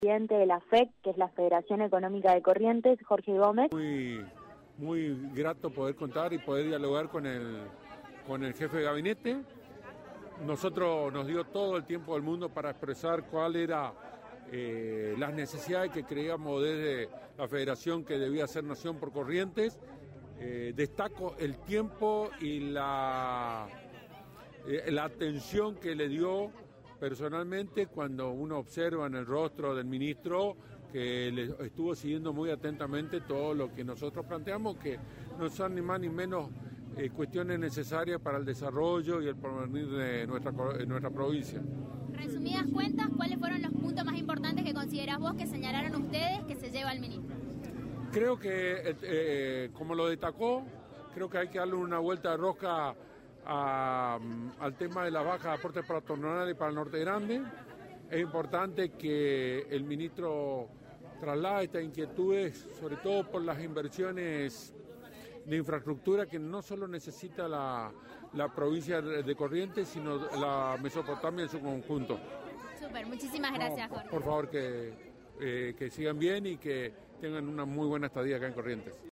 Presidente de la FEC, que es la Federación Económica de Corrientes, Jorge Gómez. Muy grato poder contar y poder dialogar con el jefe de gabinete. Nosotros nos dio todo el tiempo del mundo para expresar cuál era las necesidades que creíamos desde la Federación que debía ser Nación por Corrientes. Destaco el tiempo y la atención que le dio personalmente cuando uno observa en el rostro del ministro que le estuvo siguiendo muy atentamente todo lo que nosotros planteamos, que no son ni más ni menos cuestiones necesarias para el desarrollo y el porvenir de nuestra provincia. Resumidas cuentas, ¿cuáles fueron los puntos más importantes que considerás vos que señalaron ustedes que se lleva el ministro? Creo que, como lo destacó, creo que hay que darle una vuelta de rosca al tema de la baja de aportes patronales para el Norte Grande. Es importante que el ministro traslade estas inquietudes, sobre todo por las inversiones de infraestructura que no solo necesita la provincia de Corrientes, sino la Mesopotamia en su conjunto. Súper, muchísimas gracias, Jorge. Por favor, que sigan bien y que tengan una muy buena estadía acá en Corrientes.